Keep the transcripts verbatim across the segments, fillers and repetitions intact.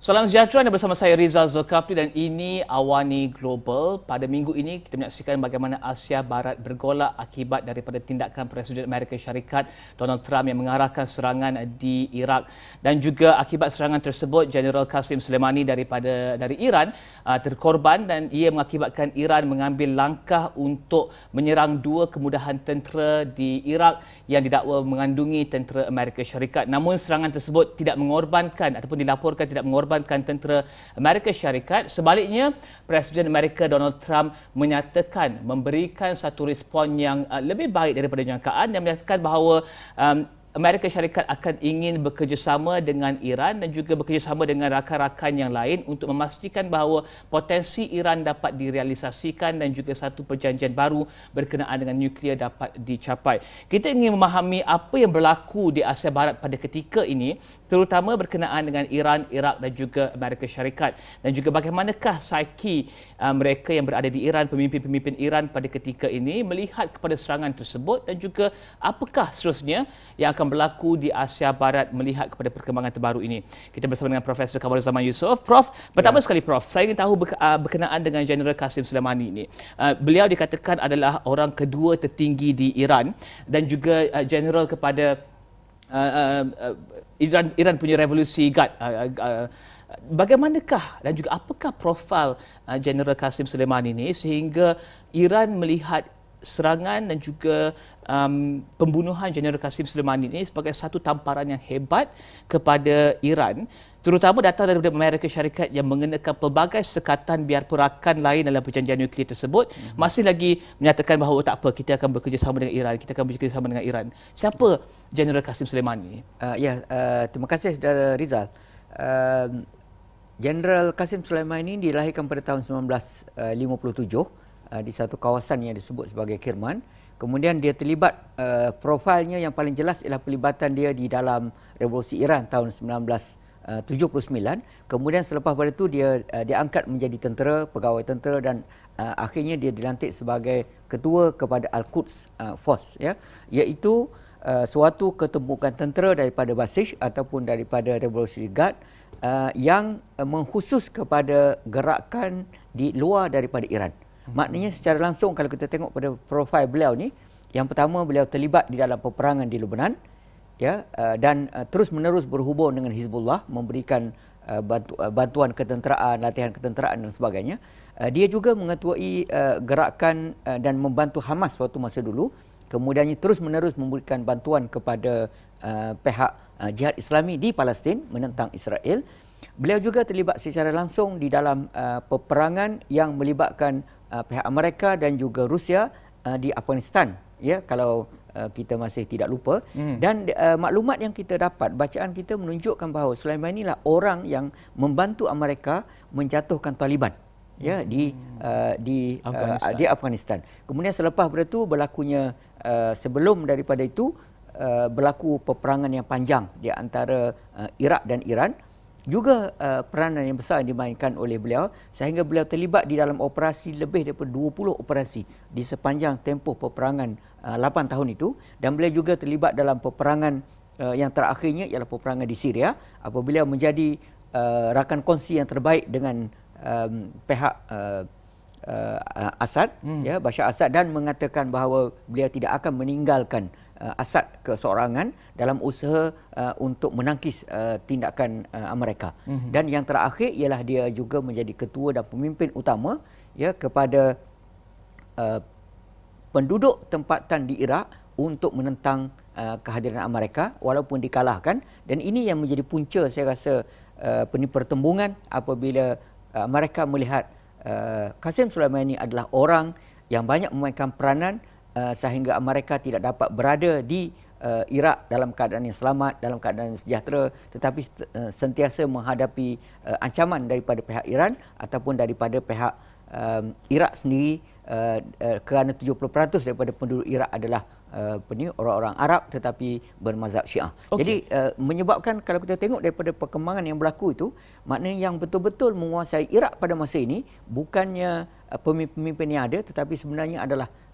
Salam sejahtera, anda bersama saya Rizal Zulkafli dan ini Awani Global. Pada minggu ini kita menyaksikan bagaimana Asia Barat bergolak akibat daripada tindakan Presiden Amerika Syarikat Donald Trump yang mengarahkan serangan di Iraq, dan juga akibat serangan tersebut Jeneral Qasim Soleimani daripada dari Iran uh, terkorban, dan ia mengakibatkan Iran mengambil langkah untuk menyerang dua kemudahan tentera di Iraq yang didakwa mengandungi tentera Amerika Syarikat. Namun serangan tersebut tidak mengorbankan ataupun dilaporkan tidak mengorbankan mengorbankan tentera Amerika Syarikat. Sebaliknya, Presiden Amerika Donald Trump menyatakan memberikan satu respon yang uh, lebih baik daripada jangkaan, yang menyatakan bahawa um, Amerika Syarikat akan ingin bekerjasama dengan Iran dan juga bekerjasama dengan rakan-rakan yang lain untuk memastikan bahawa potensi Iran dapat direalisasikan dan juga satu perjanjian baru berkenaan dengan nuklear dapat dicapai. Kita ingin memahami apa yang berlaku di Asia Barat pada ketika ini, terutama berkenaan dengan Iran, Iraq dan juga Amerika Syarikat, dan juga bagaimanakah psiki uh, mereka yang berada di Iran, pemimpin-pemimpin Iran pada ketika ini melihat kepada serangan tersebut, dan juga apakah seterusnya yang akan berlaku di Asia Barat melihat kepada perkembangan terbaru ini. Kita bersama dengan Profesor Kamaruzaman Yusof. Prof, pertama ya. sekali Prof, saya ingin tahu berkenaan dengan Jeneral Qasim Soleimani ini. Uh, beliau dikatakan adalah orang kedua tertinggi di Iran dan juga uh, Jeneral kepada uh, uh, uh, Iran Iran punya revolusi Guard. Uh, uh, bagaimanakah dan juga apakah profil uh, Jeneral Qasim Soleimani ini sehingga Iran melihat serangan dan juga um, pembunuhan Jeneral Qasim Soleimani ini sebagai satu tamparan yang hebat kepada Iran, terutama datang daripada Amerika Syarikat yang mengenakan pelbagai sekatan biar perakan lain dalam perjanjian nuklear tersebut mm-hmm. masih lagi menyatakan bahawa tak apa, kita akan bekerjasama dengan Iran, kita akan bekerjasama dengan Iran. Siapa Jeneral Qasim Soleimani? Uh, ya, uh, terima kasih saudara Rizal. Uh, Jeneral Qasim Soleimani dilahirkan pada tahun sembilan belas lima puluh tujuh uh, di satu kawasan yang disebut sebagai Kirman. Kemudian dia terlibat, uh, profilnya yang paling jelas ialah pelibatan dia di dalam Revolusi Iran tahun sembilan belas tujuh puluh sembilan. Kemudian selepas pada itu dia uh, diangkat menjadi tentera, pegawai tentera, dan uh, akhirnya dia dilantik sebagai ketua kepada Al-Quds uh, Force, ya, iaitu uh, suatu ketumpukan tentera daripada Basij ataupun daripada Revolusi Guard uh, yang uh, mengkhusus kepada gerakan di luar daripada Iran. Maknanya secara langsung kalau kita tengok pada profil beliau ni, yang pertama beliau terlibat di dalam peperangan di Lebanon, ya, uh, dan uh, terus-menerus berhubung dengan Hizbullah, memberikan uh, bantu, uh, bantuan ketenteraan, latihan ketenteraan dan sebagainya. Uh, dia juga mengetuai uh, gerakan uh, dan membantu Hamas waktu masa dulu. Kemudiannya terus-menerus memberikan bantuan kepada uh, pihak uh, Jihad Islami di Palestin menentang Israel. Beliau juga terlibat secara langsung di dalam uh, peperangan yang melibatkan uh, pihak Amerika dan juga Rusia uh, di Afghanistan, ya, kalau uh, kita masih tidak lupa. Hmm. Dan uh, maklumat yang kita dapat, bacaan kita menunjukkan bahawa Soleimani lah orang yang membantu Amerika menjatuhkan Taliban, ya, di uh, di Afghanistan. Uh, di Afghanistan. Kemudian selepas itu berlakunya uh, sebelum daripada itu uh, berlaku peperangan yang panjang di antara uh, Iraq dan Iran. Juga uh, peranan yang besar yang dimainkan oleh beliau sehingga beliau terlibat di dalam operasi lebih daripada dua puluh operasi di sepanjang tempoh peperangan uh, lapan tahun itu, dan beliau juga terlibat dalam peperangan uh, yang terakhirnya ialah peperangan di Syria apabila menjadi uh, rakan kongsi yang terbaik dengan um, pihak uh, uh, Assad, hmm. ya, Bashar Assad, dan mengatakan bahawa beliau tidak akan meninggalkan uh, Assad keseorangan dalam usaha uh, untuk menangkis uh, tindakan uh, Amerika. Hmm. Dan yang terakhir ialah dia juga menjadi ketua dan pemimpin utama, ya, kepada uh, penduduk tempatan di Iraq untuk menentang uh, kehadiran Amerika walaupun dikalahkan. Dan ini yang menjadi punca, saya rasa, uh, pertembungan apabila uh, mereka melihat Uh, Qasim Soleimani adalah orang yang banyak memainkan peranan uh, sehingga Amerika tidak dapat berada di uh, Iraq dalam keadaan yang selamat, dalam keadaan yang sejahtera, tetapi uh, sentiasa menghadapi uh, ancaman daripada pihak Iran ataupun daripada pihak um, Iraq sendiri, uh, uh, kerana tujuh puluh peratus daripada penduduk Iraq adalah Uh, orang-orang Arab tetapi bermazhab Syiah. Okay. Jadi uh, menyebabkan kalau kita tengok daripada perkembangan yang berlaku itu, maknanya yang betul-betul menguasai Iraq pada masa ini bukannya uh, pemimpin-pemimpin yang ada, tetapi sebenarnya adalah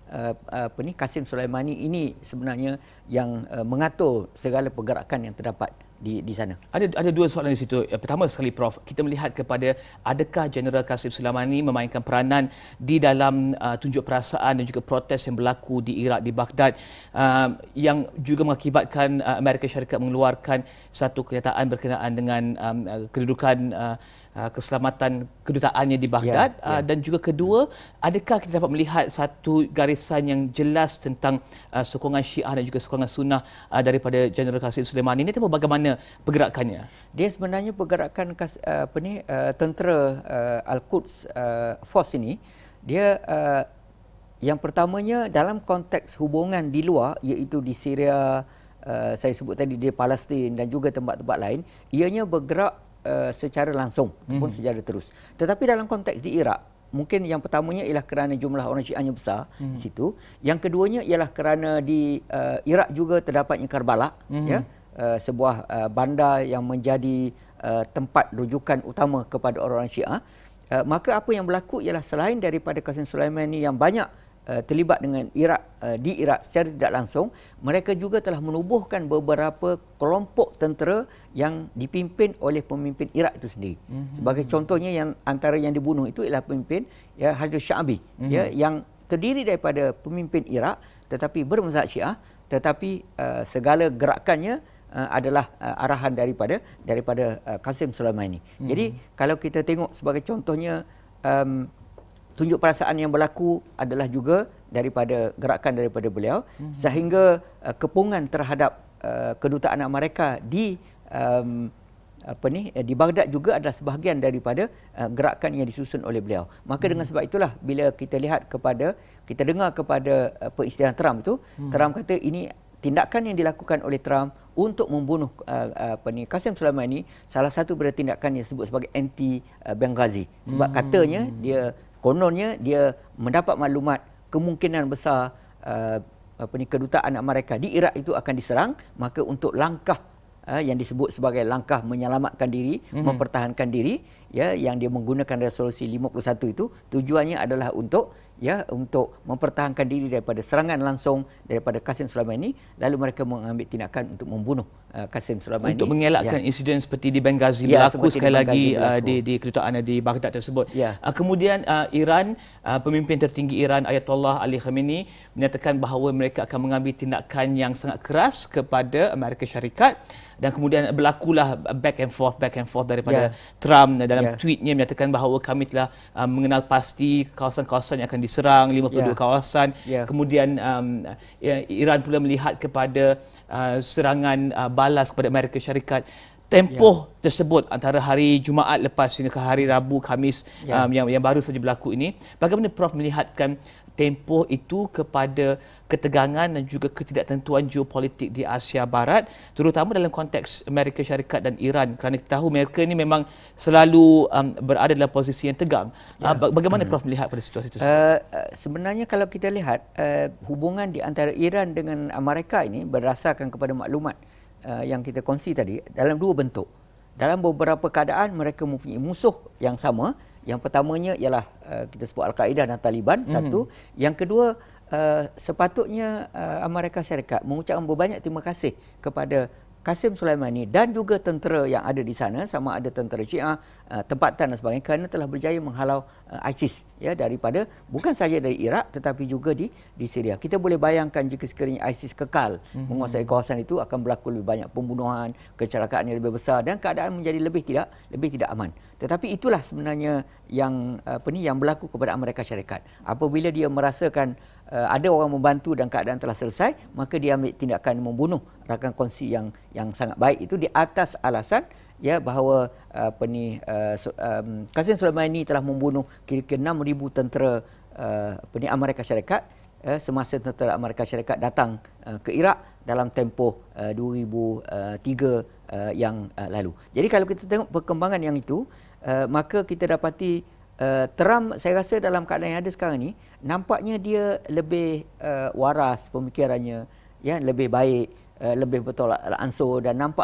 uh, apa ni Qasim Soleimani ini sebenarnya yang uh, mengatur segala pergerakan yang terdapat di di sana. Ada ada dua soalan di situ. Yang pertama sekali Prof, kita melihat kepada adakah Jeneral Qasim Soleimani memainkan peranan di dalam uh, tunjuk perasaan dan juga protes yang berlaku di Iraq, di Baghdad, uh, yang juga mengakibatkan uh, Amerika Syarikat mengeluarkan satu kenyataan berkenaan dengan um, kedudukan uh, Uh, keselamatan kedutaannya di Baghdad, yeah, yeah. Uh, dan juga kedua, adakah kita dapat melihat satu garisan yang jelas tentang uh, sokongan Syiah dan juga sokongan Sunnah uh, daripada Jeneral Qasim Soleimani ini, atau bagaimana pergerakannya? Dia sebenarnya pergerakan uh, apa ni uh, tentera uh, Al-Quds uh, Force ini, dia uh, yang pertamanya dalam konteks hubungan di luar, iaitu di Syria, uh, saya sebut tadi di Palestin dan juga tempat-tempat lain, ianya bergerak Uh, secara langsung ataupun mm-hmm. secara terus. Tetapi dalam konteks di Iraq, mungkin yang pertamanya ialah kerana jumlah orang Syiahnya besar mm-hmm. di situ. Yang keduanya ialah kerana di uh, Iraq juga terdapatnya Karbala, mm-hmm. ya, uh, sebuah uh, bandar yang menjadi uh, tempat rujukan utama kepada orang Syiah. Uh, maka apa yang berlaku ialah selain daripada Qasim Soleimani yang banyak Uh, terlibat dengan Iraq uh, di Iraq secara tidak langsung, mereka juga telah menubuhkan beberapa kelompok tentera yang dipimpin oleh pemimpin Iraq itu sendiri. Mm-hmm. Sebagai contohnya, yang antara yang dibunuh itu ialah pemimpin ya Hajdul Sya'bi, mm-hmm. ya, yang terdiri daripada pemimpin Iraq tetapi bermazhab Syiah, tetapi uh, segala gerakannya uh, adalah uh, arahan daripada daripada uh, Qasim Soleimani. Mm-hmm. Jadi kalau kita tengok sebagai contohnya, um, tunjuk perasaan yang berlaku adalah juga daripada gerakan daripada beliau, hmm. sehingga uh, kepungan terhadap uh, kedutaan Amerika di um, apa ni di Baghdad juga adalah sebahagian daripada uh, gerakan yang disusun oleh beliau. Maka hmm. dengan sebab itulah bila kita lihat kepada kita dengar kepada uh, peristiwa Trump itu, hmm. Trump kata ini tindakan yang dilakukan oleh Trump untuk membunuh uh, apa ni Qasim Soleimani, salah satu daripada tindakan yang disebut sebagai anti uh, Benghazi. Sebab hmm. katanya dia kononnya dia mendapat maklumat kemungkinan besar uh, apa ni kedutaan Amerika di Iraq itu akan diserang, maka untuk langkah uh, yang disebut sebagai langkah menyelamatkan diri, mm-hmm. mempertahankan diri, ya, yang dia menggunakan resolusi lima puluh satu itu, tujuannya adalah untuk ya untuk mempertahankan diri daripada serangan langsung daripada Qasim Soleimani, lalu mereka mengambil tindakan untuk membunuh uh, Qasim Soleimani untuk mengelakkan ya. insiden seperti di Benghazi ya, berlaku sekali lagi berlaku. Uh, di di kedutaan di Baghdad tersebut. Ya. Uh, kemudian uh, Iran, uh, pemimpin tertinggi Iran Ayatollah Ali Khamenei menyatakan bahawa mereka akan mengambil tindakan yang sangat keras kepada Amerika Syarikat, dan kemudian berlakulah back and forth back and forth daripada yeah. Trump dalam yeah. tweetnya menyatakan bahawa kami telah uh, mengenal pasti kawasan-kawasan yang akan diserang, lima puluh dua yeah. kawasan. Yeah. Kemudian um, Iran pula melihat kepada uh, serangan uh, balas kepada Amerika Syarikat. Tempoh yeah. tersebut antara hari Jumaat lepas ini ke hari Rabu, Khamis yeah. um, yang yang baru saja berlaku ini, bagaimana Prof melihatkan tempoh itu kepada ketegangan dan juga ketidaktentuan geopolitik di Asia Barat, terutama dalam konteks Amerika Syarikat dan Iran, kerana kita tahu mereka ini memang selalu um, berada dalam posisi yang tegang. Ya. Uh, bagaimana hmm. Prof melihat pada situasi itu? Uh, sebenarnya kalau kita lihat uh, hubungan di antara Iran dengan Amerika ini berdasarkan kepada maklumat uh, yang kita kongsi tadi dalam dua bentuk. Dalam beberapa keadaan mereka mempunyai musuh yang sama. Yang pertamanya ialah uh, kita sebut Al-Qaeda dan Taliban, mm-hmm. satu. Yang kedua, uh, sepatutnya uh, Amerika Syarikat mengucapkan berbanyak terima kasih kepada Qasim Soleimani dan juga tentera yang ada di sana, sama ada tentera Syiah, uh, tempatan dan sebagainya, kerana telah berjaya menghalau uh, ISIS ya daripada bukan saja dari Iraq tetapi juga di di Syria. Kita boleh bayangkan jika sekiranya ISIS kekal mm-hmm. menguasai kawasan itu, akan berlaku lebih banyak pembunuhan, kecelakaan yang lebih besar dan keadaan menjadi lebih tidak lebih tidak aman. Tetapi itulah sebenarnya yang apa ni yang berlaku kepada Amerika Syarikat. Apabila dia merasakan uh, ada orang membantu dan keadaan telah selesai, maka dia ambil tindakan membunuh rakan kongsi yang yang sangat baik itu di atas alasan ya bahawa uh, apa ni uh, um, Qasim Soleimani telah membunuh kira-kira enam ribu tentera uh, apa ni Amerika Syarikat uh, semasa tentera Amerika Syarikat datang uh, ke Iraq dalam tempoh uh, dua ribu tiga uh, yang uh, lalu. Jadi kalau kita tengok perkembangan yang itu, uh, maka kita dapati uh, Trump, saya rasa dalam keadaan yang ada sekarang ni, nampaknya dia lebih uh, waras pemikirannya, ya, lebih baik, uh, lebih betul ansur, dan nampak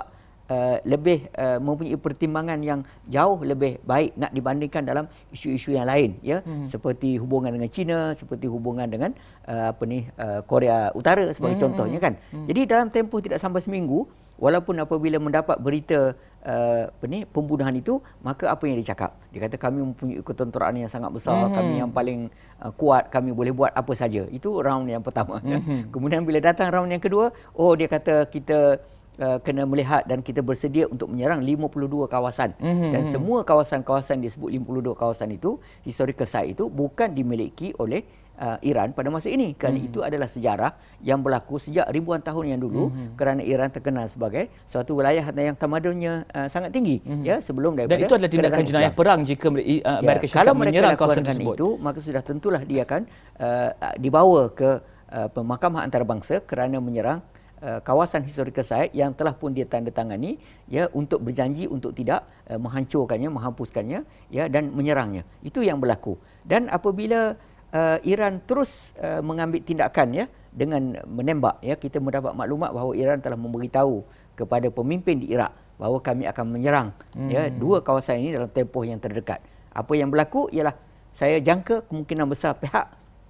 uh, lebih uh, mempunyai pertimbangan yang jauh lebih baik nak dibandingkan dalam isu-isu yang lain, ya, hmm. seperti hubungan dengan China, seperti hubungan dengan uh, apa ni uh, Korea Utara sebagai hmm. contohnya kan. Hmm. Jadi dalam tempoh tidak sampai seminggu, walaupun apabila mendapat berita uh, apa ni pembunuhan itu, maka apa yang dia cakap? Dia kata kami mempunyai ketenteraan yang sangat besar, hmm. kami yang paling uh, kuat, kami boleh buat apa saja. Itu round yang pertama. Hmm. Kemudian bila datang round yang kedua, oh dia kata kita Uh, kena melihat dan kita bersedia untuk menyerang lima puluh dua kawasan. Mm-hmm. Dan semua kawasan-kawasan disebut lima puluh dua kawasan itu, historical site itu bukan dimiliki oleh uh, Iran pada masa ini. Kerana mm-hmm. itu adalah sejarah yang berlaku sejak ribuan tahun yang dulu, mm-hmm. kerana Iran terkenal sebagai suatu wilayah yang tamadunnya uh, sangat tinggi, mm-hmm. ya, sebelum daripada. Dan itu adalah tindakan jenayah perang jika uh, Amerika ya, Syarikat menyerang kawasan tersebut. Itu, maka sudah tentulah dia akan uh, dibawa ke uh, Mahkamah Antarabangsa kerana menyerang Uh, kawasan historical site yang telah pun dia tanda tangani, ya, untuk berjanji untuk tidak uh, menghancurkannya, menghapuskannya, ya, dan menyerangnya. Itu yang berlaku. Dan apabila uh, Iran terus uh, mengambil tindakan, ya, dengan menembak, ya, kita mendapat maklumat bahawa Iran telah memberitahu kepada pemimpin di Iraq bahawa kami akan menyerang hmm. ya, dua kawasan ini dalam tempoh yang terdekat. Apa yang berlaku ialah saya jangka kemungkinan besar pihak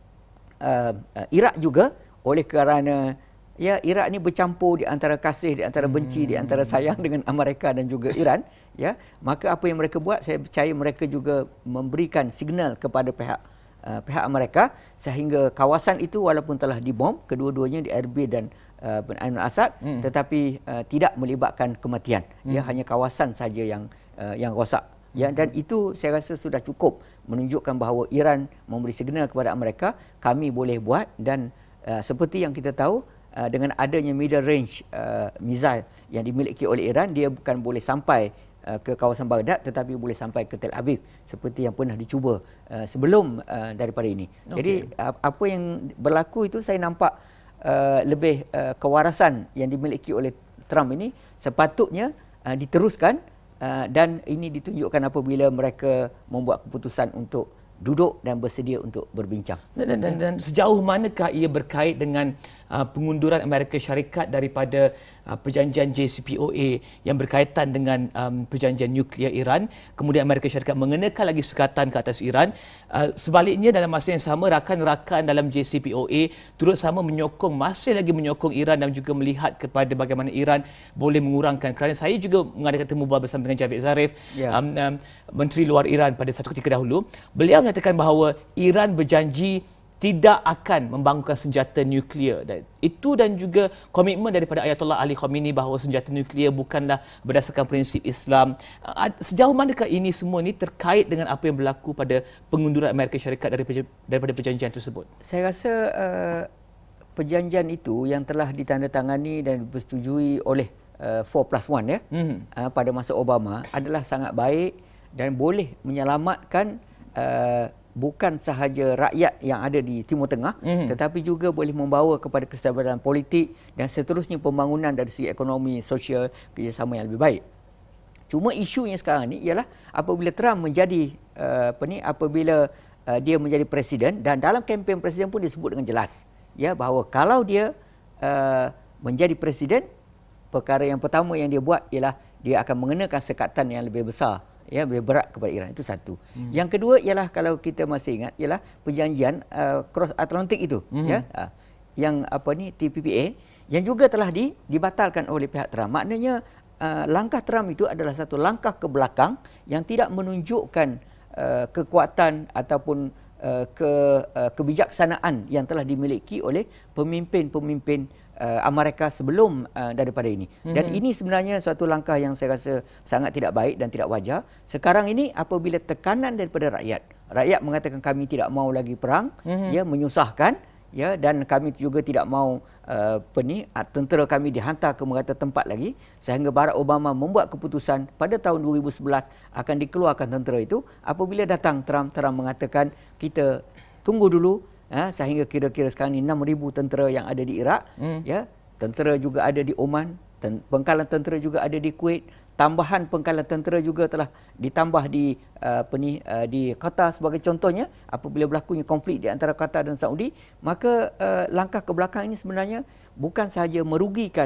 uh, uh, Iraq juga, oleh kerana ya, Iraq ni bercampur di antara kasih, di antara benci, hmm. di antara sayang dengan Amerika dan juga Iran, ya, maka apa yang mereka buat, saya percaya mereka juga memberikan signal kepada pihak uh, pihak Amerika, sehingga kawasan itu walaupun telah dibom, kedua-duanya di Erbil dan uh, Ain al-Asad, hmm. tetapi uh, tidak melibatkan kematian, hmm. ya, hanya kawasan saja yang uh, yang rosak. Ya, dan itu saya rasa sudah cukup menunjukkan bahawa Iran memberi signal kepada Amerika, kami boleh buat. Dan uh, seperti yang kita tahu, Uh, dengan adanya middle range uh, missile yang dimiliki oleh Iran, dia bukan boleh sampai uh, ke kawasan Baghdad, tetapi boleh sampai ke Tel Aviv, seperti yang pernah dicuba uh, sebelum uh, daripada ini. Okay. Jadi uh, apa yang berlaku itu saya nampak uh, lebih uh, kewarasan yang dimiliki oleh Trump ini sepatutnya uh, diteruskan, uh, dan ini ditunjukkan apabila mereka membuat keputusan untuk duduk dan bersedia untuk berbincang. Dan, dan, dan sejauh manakah ia berkait dengan uh, pengunduran Amerika Syarikat daripada uh, perjanjian J C P O A yang berkaitan dengan um, perjanjian nuklear Iran, kemudian Amerika Syarikat mengenakan lagi sekatan ke atas Iran. Uh, sebaliknya, dalam masa yang sama, rakan-rakan dalam J C P O A turut sama menyokong, masih lagi menyokong Iran dan juga melihat kepada bagaimana Iran boleh mengurangkan. Kerana saya juga mengadakan temu bersama dengan Javid Zarif, yeah. um, um, Menteri Luar Iran pada satu ketika dahulu. Beliau menyatakan bahawa Iran berjanji tidak akan membangunkan senjata nuklear, dan itu dan juga komitmen daripada Ayatollah Ali Khamenei bahawa senjata nuklear bukanlah berdasarkan prinsip Islam. Sejauh manakah ini semua ini terkait dengan apa yang berlaku pada pengunduran Amerika Syarikat daripada, daripada perjanjian tersebut? Saya rasa uh, perjanjian itu yang telah ditandatangani dan dipersetujui oleh uh, four plus one, ya, mm-hmm. uh, pada masa Obama adalah sangat baik dan boleh menyelamatkan uh, bukan sahaja rakyat yang ada di Timur Tengah, mm-hmm. tetapi juga boleh membawa kepada kestabilan politik dan seterusnya pembangunan dari segi ekonomi, sosial, kerjasama yang lebih baik. Cuma isunya sekarang ni ialah apabila Trump menjadi uh, apa ni apabila uh, dia menjadi presiden, dan dalam kempen presiden pun disebut dengan jelas, ya, bahawa kalau dia uh, menjadi presiden, perkara yang pertama yang dia buat ialah dia akan mengenakan sekatan yang lebih besar, ya, lebih berat kepada Iran. Itu satu. Hmm. Yang kedua ialah, kalau kita masih ingat, ialah perjanjian uh, cross Atlantic itu, hmm. ya, uh, yang apa ni T P P A, yang juga telah di, dibatalkan oleh pihak Trump. Maknanya uh, langkah Trump itu adalah satu langkah ke belakang yang tidak menunjukkan uh, kekuatan ataupun uh, ke uh, kebijaksanaan yang telah dimiliki oleh pemimpin-pemimpin Uh, Amerika sebelum uh, daripada ini. Dan mm-hmm. ini sebenarnya suatu langkah yang saya rasa sangat tidak baik dan tidak wajar. Sekarang ini apabila tekanan daripada rakyat, rakyat mengatakan kami tidak mau lagi perang, mm-hmm. ya, menyusahkan, ya, dan kami juga tidak mau uh, apa ni, tentera kami dihantar ke merata tempat lagi, sehingga Barack Obama membuat keputusan pada tahun dua ribu sebelas akan dikeluarkan tentera itu. Apabila datang Trump, Trump mengatakan kita tunggu dulu, Ha, sehingga kira-kira sekarang ni enam ribu tentera yang ada di Iraq, hmm. ya, tentera juga ada di Oman, ten, pengkalan tentera juga ada di Kuwait, tambahan pengkalan tentera juga telah ditambah di uh, apa ni uh, di Qatar sebagai contohnya. Apabila berlakunya konflik di antara Qatar dan Saudi, maka uh, langkah ke belakang ini sebenarnya bukan sahaja merugikan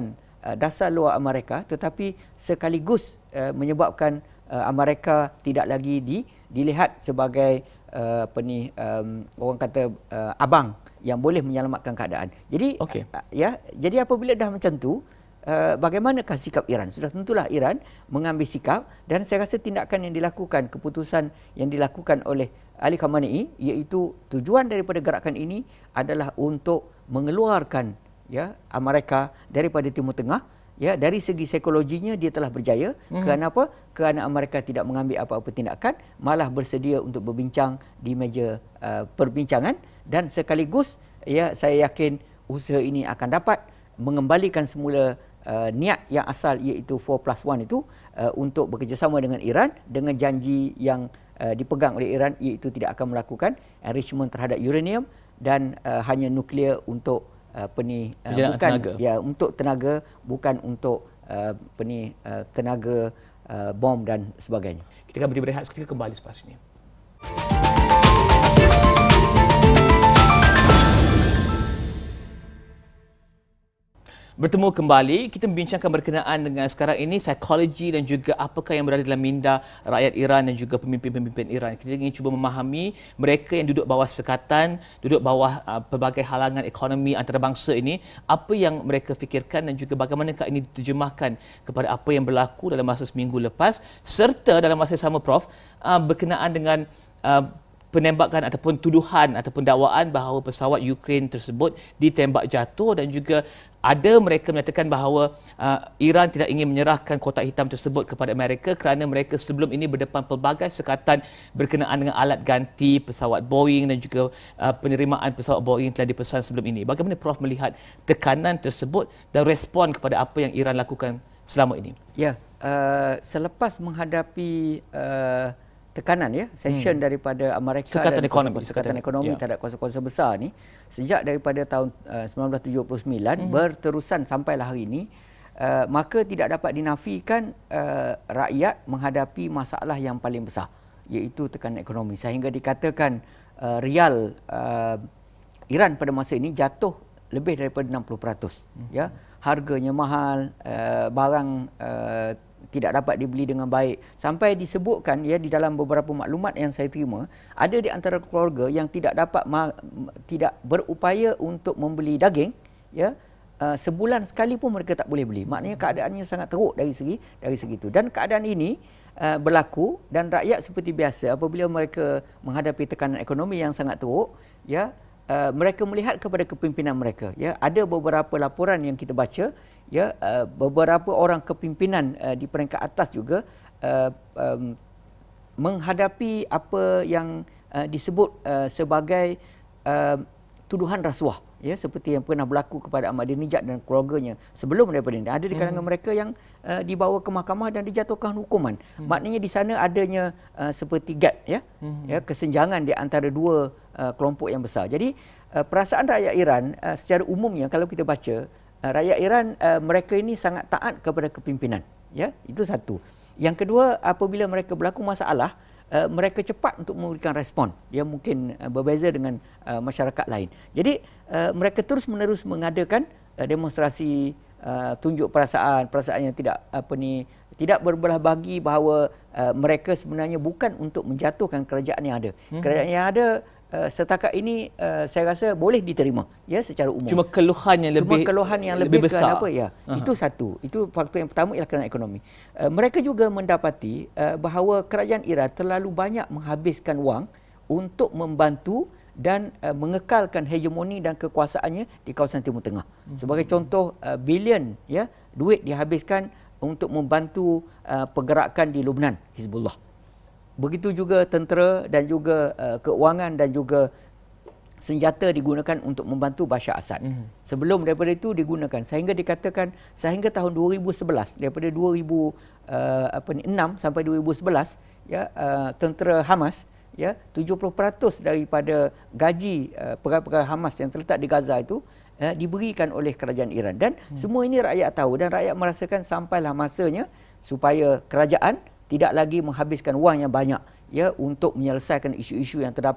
uh, dasar luar Amerika, tetapi sekaligus uh, menyebabkan uh, Amerika tidak lagi di, dilihat sebagai uh, apa ni um, orang kata uh, abang yang boleh menyelamatkan keadaan. Jadi okay. uh, ya, jadi apabila dah macam tu, Uh, bagaimanakah sikap Iran? Sudah tentulah Iran mengambil sikap, dan saya rasa tindakan yang dilakukan, keputusan yang dilakukan oleh Ali Khamenei, iaitu tujuan daripada gerakan ini adalah untuk mengeluarkan ya Amerika daripada Timur Tengah. Ya, dari segi psikologinya dia telah berjaya. Mm-hmm. Kerana apa? Kerana Amerika tidak mengambil apa-apa tindakan, malah bersedia untuk berbincang di meja uh, perbincangan, dan sekaligus ya saya yakin usaha ini akan dapat mengembalikan semula Uh, niat yang asal, iaitu four plus one itu uh, untuk bekerjasama dengan Iran dengan janji yang uh, dipegang oleh Iran, iaitu tidak akan melakukan enrichment terhadap uranium dan uh, hanya nuklear untuk uh, apa ni uh, bukan tenaga. Ya, untuk tenaga, bukan untuk uh, apa ni uh, tenaga uh, bom dan sebagainya. Kita akan beri berehat seketika, kembali selepas ini. Bertemu kembali, kita membincangkan berkenaan dengan sekarang ini psikologi dan juga apakah yang berada dalam minda rakyat Iran dan juga pemimpin-pemimpin Iran. Kita ingin cuba memahami mereka yang duduk bawah sekatan, duduk bawah uh, pelbagai halangan ekonomi antarabangsa ini, apa yang mereka fikirkan dan juga bagaimanakah ini diterjemahkan kepada apa yang berlaku dalam masa seminggu lepas, serta dalam masa yang sama Prof uh, berkenaan dengan uh, penembakan ataupun tuduhan ataupun dakwaan bahawa pesawat Ukraine tersebut ditembak jatuh, dan juga ada mereka menyatakan bahawa uh, Iran tidak ingin menyerahkan kotak hitam tersebut kepada Amerika kerana mereka sebelum ini berdepan pelbagai sekatan berkenaan dengan alat ganti pesawat Boeing dan juga uh, penerimaan pesawat Boeing yang telah dipesan sebelum ini. Bagaimana Prof melihat tekanan tersebut dan respon kepada apa yang Iran lakukan selama ini? Ya, uh, selepas menghadapi uh, tekanan ya, sanction hmm. daripada Amerika sekatan dan ekonomi, sekatan, sekatan ekonomi ya. terhadap kuasa-kuasa besar ni sejak daripada tahun uh, sembilan belas tujuh puluh sembilan hmm. berterusan sampailah hari ini, uh, maka tidak dapat dinafikan uh, rakyat menghadapi masalah yang paling besar, iaitu tekanan ekonomi, sehingga dikatakan uh, rial uh, Iran pada masa ini jatuh lebih daripada enam puluh peratus. Hmm. Ya, harganya mahal, uh, barang uh, tidak dapat dibeli dengan baik, sampai disebutkan ya di dalam beberapa maklumat yang saya terima, ada di antara keluarga yang tidak dapat ma- tidak berupaya untuk membeli daging ya, uh, sebulan sekali pun mereka tak boleh beli. Maknanya keadaannya sangat teruk dari segi dari segi itu, dan keadaan ini uh, berlaku, dan rakyat seperti biasa apabila mereka menghadapi tekanan ekonomi yang sangat teruk ya, Uh, mereka melihat kepada kepimpinan mereka ya. Ada beberapa laporan yang kita baca ya, uh, beberapa orang kepimpinan uh, di peringkat atas juga uh, um, menghadapi apa yang uh, disebut uh, sebagai uh, tuduhan rasuah ya, seperti yang pernah berlaku kepada Ahmadinejad dan keluarganya sebelum daripada ini. Ada di kalangan hmm. mereka yang uh, dibawa ke mahkamah dan dijatuhkan hukuman. Hmm. Maknanya di sana adanya uh, seperti gap ya, hmm. ya, kesenjangan di antara dua uh, kelompok yang besar. Jadi uh, perasaan rakyat Iran uh, secara umumnya kalau kita baca, uh, rakyat Iran uh, mereka ini sangat taat kepada kepimpinan ya. Itu satu. Yang kedua, apabila mereka berlaku masalah, Uh, mereka cepat untuk memberikan respon yang mungkin uh, berbeza dengan uh, masyarakat lain. Jadi uh, mereka terus-menerus mengadakan uh, demonstrasi, uh, tunjuk perasaan, perasaan yang tidak apa ni tidak berbelah bagi bahawa uh, mereka sebenarnya bukan untuk menjatuhkan kerajaan yang ada. Hmm. Kerajaan yang ada uh, setakat ini uh, saya rasa boleh diterima ya secara umum. Cuma keluhan yang lebih Cuma keluhan yang lebih, lebih besar. Apa ya? Uh-huh. Itu satu. Itu faktor yang pertama ialah kerana ekonomi. Uh, mereka juga mendapati uh, bahawa kerajaan Iran terlalu banyak menghabiskan wang untuk membantu dan uh, mengekalkan hegemoni dan kekuasaannya di kawasan Timur Tengah. Hmm. Sebagai contoh, uh, bilion ya duit dihabiskan untuk membantu uh, pergerakan di Lebanon, Hizbullah. Begitu juga tentera dan juga uh, keuangan dan juga senjata digunakan untuk membantu Bashar Assad. Mm. Sebelum daripada itu digunakan sehingga dikatakan sehingga tahun dua ribu sebelas, daripada dua ribu enam sampai dua ribu sebelas ya, uh, tentera Hamas ya, tujuh puluh peratus daripada gaji uh, pegawai-pegawai Hamas yang terletak di Gaza itu uh, diberikan oleh kerajaan Iran, dan mm. semua ini rakyat tahu, dan rakyat merasakan sampailah masanya supaya kerajaan tidak lagi menghabiskan wang yang banyak ya untuk menyelesaikan isu-isu yang terdapat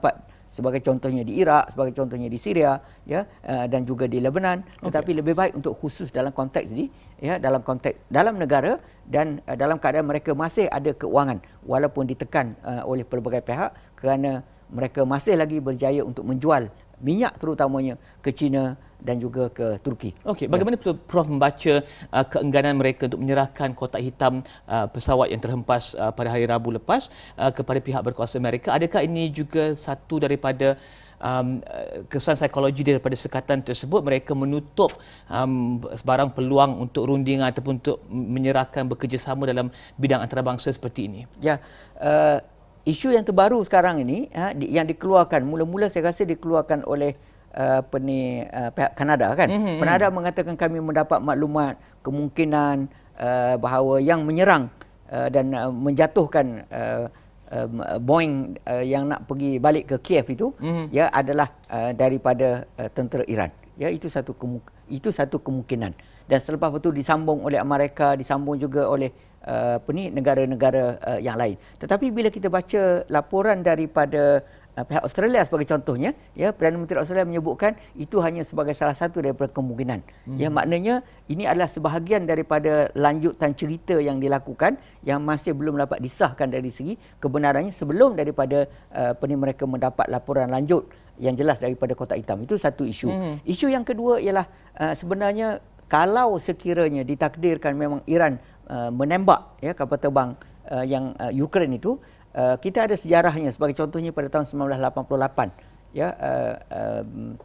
sebagai contohnya di Iraq, sebagai contohnya di Syria, ya, uh, dan juga di Lebanon, tetapi okay. lebih baik untuk khusus dalam konteks di ya dalam konteks dalam negara dan uh, dalam keadaan mereka masih ada keuangan walaupun ditekan uh, oleh pelbagai pihak kerana mereka masih lagi berjaya untuk menjual minyak terutamanya ke China dan juga ke Turki. Okey, bagaimana ya. Prof membaca uh, keengganan mereka untuk menyerahkan kotak hitam uh, pesawat yang terhempas uh, pada hari Rabu lepas uh, kepada pihak berkuasa Amerika? Adakah ini juga satu daripada um, kesan psikologi daripada sekatan tersebut, mereka menutup um, sebarang peluang untuk rundingan ataupun untuk menyerahkan bekerjasama dalam bidang antarabangsa seperti ini? Ya, uh, isu yang terbaru sekarang ini ha, di, yang dikeluarkan, mula-mula saya rasa dikeluarkan oleh uh, peni, uh, pihak Kanada kan. Mm-hmm. Kanada mengatakan kami mendapat maklumat kemungkinan uh, bahawa yang menyerang uh, dan uh, menjatuhkan uh, uh, Boeing uh, yang nak pergi balik ke Kiev itu mm-hmm. ya adalah uh, daripada uh, tentera Iran. Ya, itu satu kemungkinan, itu satu kemungkinan. Dan selepas itu disambung oleh Amerika, disambung juga oleh Uh, apa ni, negara-negara uh, yang lain. Tetapi bila kita baca laporan daripada uh, pihak Australia sebagai contohnya, ya, Perdana Menteri Australia menyebutkan itu hanya sebagai salah satu daripada kemungkinan. Hmm. Ya, maknanya ini adalah sebahagian daripada lanjutan cerita yang dilakukan yang masih belum dapat disahkan dari segi kebenarannya sebelum daripada uh, apa ni, mereka mendapat laporan lanjut yang jelas daripada kotak hitam. Itu satu isu. Hmm. Isu yang kedua ialah uh, sebenarnya kalau sekiranya ditakdirkan memang Iran uh, menembak ya kapal terbang uh, yang uh, Ukraine itu, uh, kita ada sejarahnya. Sebagai contohnya pada tahun sembilan belas lapan puluh lapan, ya, uh, uh,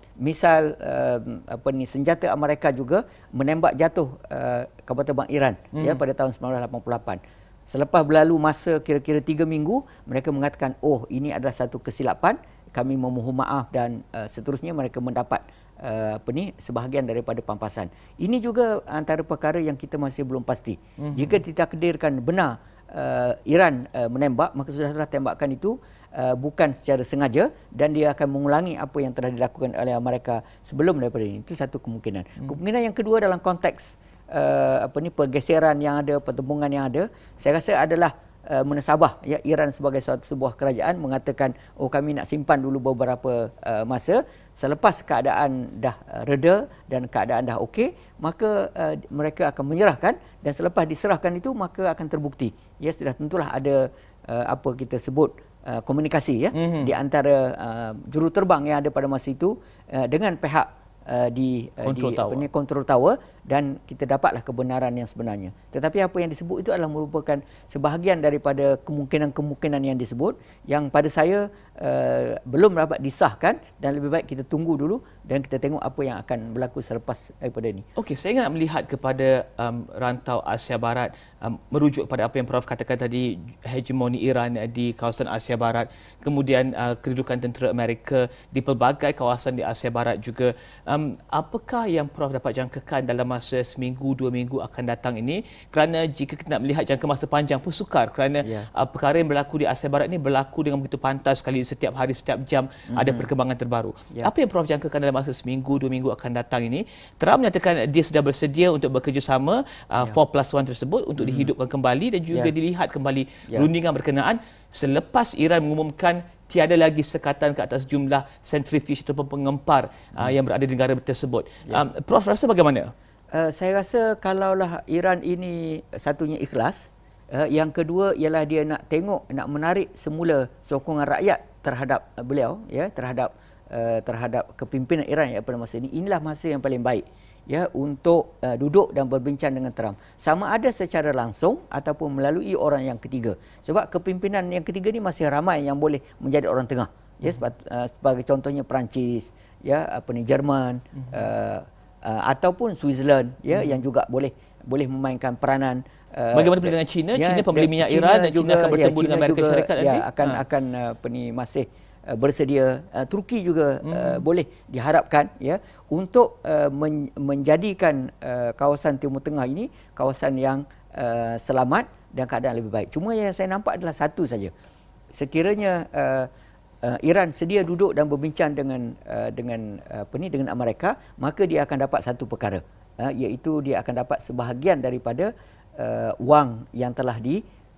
misal uh, apa ni, senjata Amerika juga menembak jatuh uh, kapal terbang Iran hmm. ya pada tahun sembilan belas lapan puluh lapan. Selepas berlalu masa kira-kira tiga minggu, mereka mengatakan, oh, ini adalah satu kesilapan, kami memohon maaf, dan uh, seterusnya mereka mendapat Uh, apa ni, sebahagian daripada pampasan. Ini juga antara perkara yang kita masih belum pasti. Mm-hmm. Jika ditakdirkan benar uh, Iran uh, menembak, maka sudah-sudah tembakan itu uh, bukan secara sengaja dan dia akan mengulangi apa yang telah dilakukan oleh Amerika sebelum daripada ini. Itu satu kemungkinan. Mm-hmm. Kemungkinan yang kedua dalam konteks uh, apa ni, pergeseran yang ada, pertembungan yang ada, saya rasa adalah Uh, menasabah ya Iran sebagai suatu sebuah kerajaan mengatakan, oh, kami nak simpan dulu beberapa uh, masa, selepas keadaan dah uh, reda dan keadaan dah okey, maka uh, mereka akan menyerahkan, dan selepas diserahkan itu maka akan terbukti. Ya, sudah tentulah ada uh, apa kita sebut uh, komunikasi ya mm-hmm. di antara uh, juruterbang yang ada pada masa itu uh, dengan pihak Uh, di uh, control di tower. Apa ni, control tower, dan kita dapatlah kebenaran yang sebenarnya. Tetapi apa yang disebut itu adalah merupakan sebahagian daripada kemungkinan-kemungkinan yang disebut, yang pada saya uh, belum dapat disahkan, dan lebih baik kita tunggu dulu dan kita tengok apa yang akan berlaku selepas daripada ini. Okey, saya nak melihat kepada um, rantau Asia Barat, um, merujuk kepada apa yang Prof katakan tadi, hegemoni Iran di kawasan Asia Barat, kemudian uh, kedudukan tentera Amerika di pelbagai kawasan di Asia Barat juga. Um, apakah yang Prof dapat jangkakan dalam masa seminggu, dua minggu akan datang ini? Kerana jika kita nak melihat jangka masa panjang pun sukar, kerana yeah. uh, perkara yang berlaku di Asia Barat ini berlaku dengan begitu pantas sekali, setiap hari, setiap jam mm-hmm. ada perkembangan terbaru. Yeah. Apa yang Prof jangkakan dalam masa seminggu, dua minggu akan datang ini? Trump menyatakan dia sudah bersedia untuk bekerjasama uh, yeah. four plus one tersebut untuk mm-hmm. dihidupkan kembali dan juga yeah. dilihat kembali yeah. rundingan berkenaan selepas Iran mengumumkan tiada lagi sekatan ke atas jumlah sentrifuge ataupun pengempar hmm. uh, yang berada di negara tersebut. Ya. Um, Prof rasa bagaimana? Uh, saya rasa kalaulah Iran ini satunya ikhlas, uh, yang kedua ialah dia nak tengok, nak menarik semula sokongan rakyat terhadap uh, beliau, ya, terhadap uh, terhadap kepimpinan Iran ya, pada masa ini. Inilah masa yang paling baik ya untuk uh, duduk dan berbincang dengan Trump, sama ada secara langsung ataupun melalui orang yang ketiga, sebab kepimpinan yang ketiga ni masih ramai yang boleh menjadi orang tengah ya, sebab, uh, sebagai contohnya Perancis ya, apa ni, Jerman mm-hmm. uh, uh, ataupun Switzerland ya mm-hmm. yang juga boleh boleh memainkan peranan. Uh, Bagaimana dengan China? Ya, China pembeli minyak Iran dan China juga, akan bertemu ya, dengan Amerika juga, Syarikat nanti. Ya, akan ha. akan uh, apa ni, masih bersedia. uh, Turki juga hmm. uh, boleh diharapkan ya untuk uh, men- menjadikan uh, kawasan Timur Tengah ini kawasan yang uh, selamat dan keadaan lebih baik. Cuma yang saya nampak adalah satu saja. Sekiranya uh, uh, Iran sedia duduk dan berbincang dengan uh, dengan uh, apa ni, dengan Amerika, maka dia akan dapat satu perkara, uh, iaitu dia akan dapat sebahagian daripada uh, wang yang telah di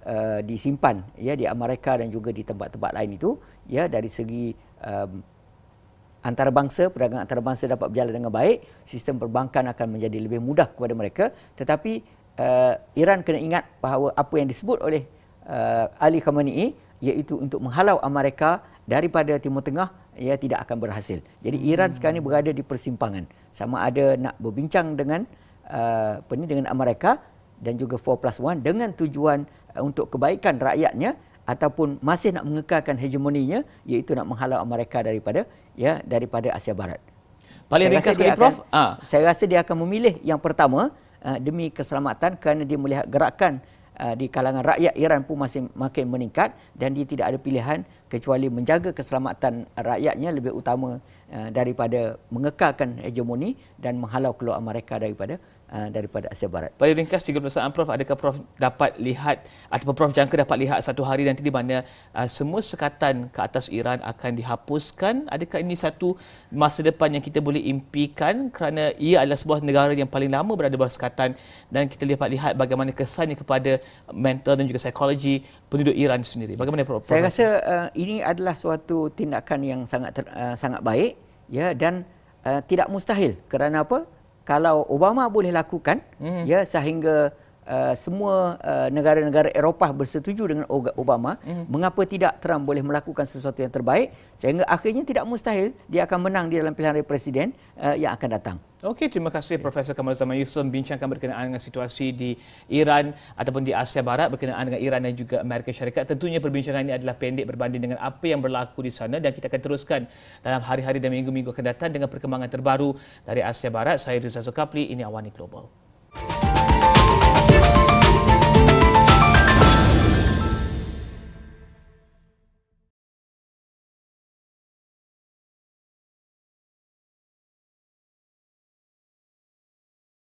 uh, disimpan ya di Amerika dan juga di tempat-tempat lain itu ya dari segi um, antarabangsa, perdagangan antarabangsa dapat berjalan dengan baik, sistem perbankan akan menjadi lebih mudah kepada mereka. Tetapi uh, Iran kena ingat bahawa apa yang disebut oleh uh, Ali Khamenei iaitu untuk menghalau Amerika daripada Timur Tengah ia tidak akan berhasil. Jadi Iran hmm. sekarang ini berada di persimpangan. Sama ada nak berbincang dengan uh, apa ni, dengan Amerika dan juga four plus one dengan tujuan uh, untuk kebaikan rakyatnya ataupun masih nak mengekalkan hegemoninya iaitu nak menghalau Amerika daripada ya daripada Asia Barat. Paling saya ringkas sekali Prof. Akan, ah. Saya rasa dia akan memilih yang pertama uh, demi keselamatan kerana dia melihat gerakan Uh, di kalangan rakyat Iran pun masih makin meningkat dan dia tidak ada pilihan kecuali menjaga keselamatan rakyatnya lebih utama uh, daripada mengekalkan hegemoni dan menghalau keluar Amerika daripada uh, daripada Asia Barat. Paling ringkas tiga puluh saat Prof, adakah Prof dapat lihat ataupun Prof jangka dapat lihat satu hari nanti di mana uh, semua sekatan ke atas Iran akan dihapuskan? Adakah ini satu masa depan yang kita boleh impikan kerana ia adalah sebuah negara yang paling lama berada bawah sekatan dan kita dapat lihat bagaimana kesannya kepada mental dan juga psikologi penduduk Iran sendiri. Bagaimana Prof? Saya rasa uh, ini adalah suatu tindakan yang sangat ter, uh, sangat baik ya dan uh, tidak mustahil kerana apa? Kalau Obama boleh lakukan mm-hmm. ya sehingga uh, semua uh, negara-negara Eropah bersetuju dengan Obama, mm-hmm. mengapa tidak Trump boleh melakukan sesuatu yang terbaik sehingga akhirnya tidak mustahil dia akan menang di dalam pilihan raya presiden uh, yang akan datang. Okey, terima kasih Profesor Kamal Zaman Yusuf membincangkan berkenaan dengan situasi di Iran ataupun di Asia Barat berkenaan dengan Iran dan juga Amerika Syarikat. Tentunya perbincangan ini adalah pendek berbanding dengan apa yang berlaku di sana dan kita akan teruskan dalam hari-hari dan minggu-minggu akan datang dengan perkembangan terbaru dari Asia Barat. Saya Rizal Zulkafli, ini Awani Global.